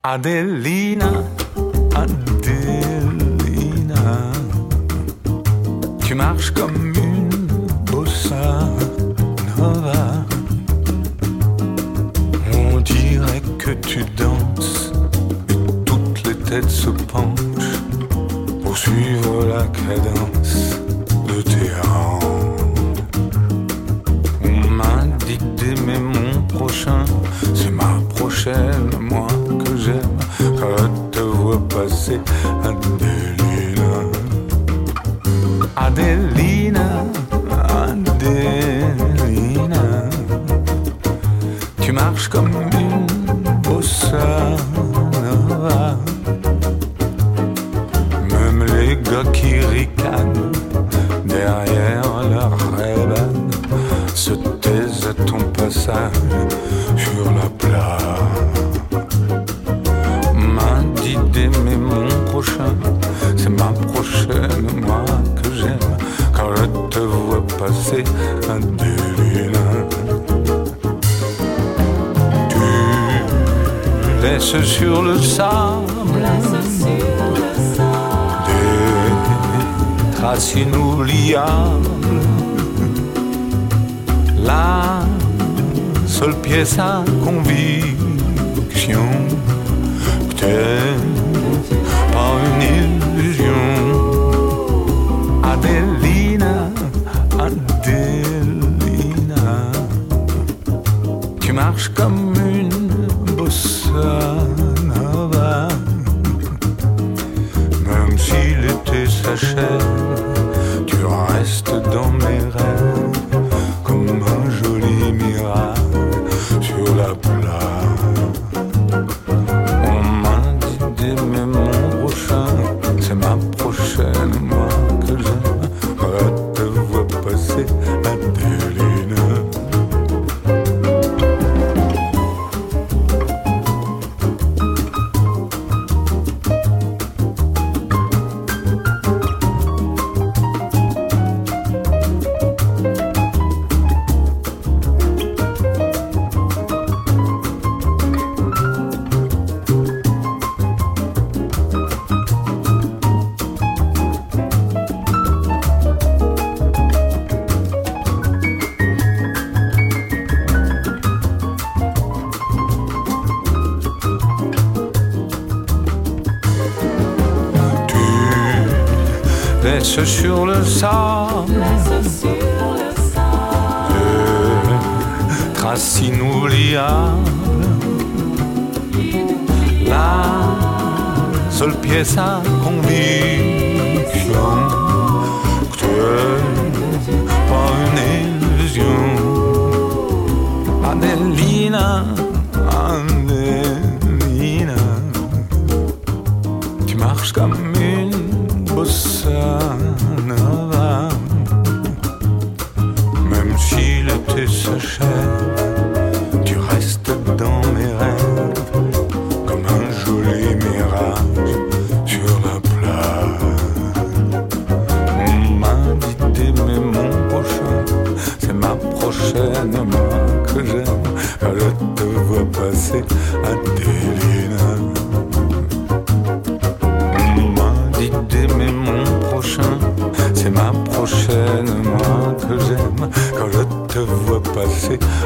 Adelina, Adelina, tu marches comme une bossa nova. On dirait que tu danses et toutes les têtes se penchent pour suivre la cadence de tes hanches. On m'a dit d'aimer mon prochain, c'est ma prochaine, moi que j'aime. Quand je te vois passer, Adelina, Adelina, Adelina, tu marches comme une bossa nova. Même les gars qui ricanent derrière leur Ray-Ban se taisent à ton passage sur la plage. M'a dit d'aimer mon prochain, c'est ma prochaine, moi que j'aime. Quand je te vois passer, Adelina, tu laisses sur le sable des traces inoubliables. La seule pièce à conviction que t'es pas une illusion. Adelina, Adelina, tu marches comme une bossa nova. Même si l'été s'achève, tu restes dans mes rêves comme un joli mirage sur la plage. On m'a dit d'aimer mon prochain, c'est ma prochaine, moi que j'aime. Quand je te vois passer, Adelina. Laisse sur le sable des traces inoubliables. La seule pièce à conviction que tu es pas une illusion. Adelina, Adelina, tu marches comme une bossa nova. Même si l'été s'achève, tu restes dans mes rêves comme un joli mirage sur la plage. On m'a dit d'aimer mon prochain, c'est ma prochaine, moi que j'aime. Quand je te vois passer, Adelina. D'aimer mon prochain, c'est ma prochaine, moi que j'aime. Quand je te vois passer,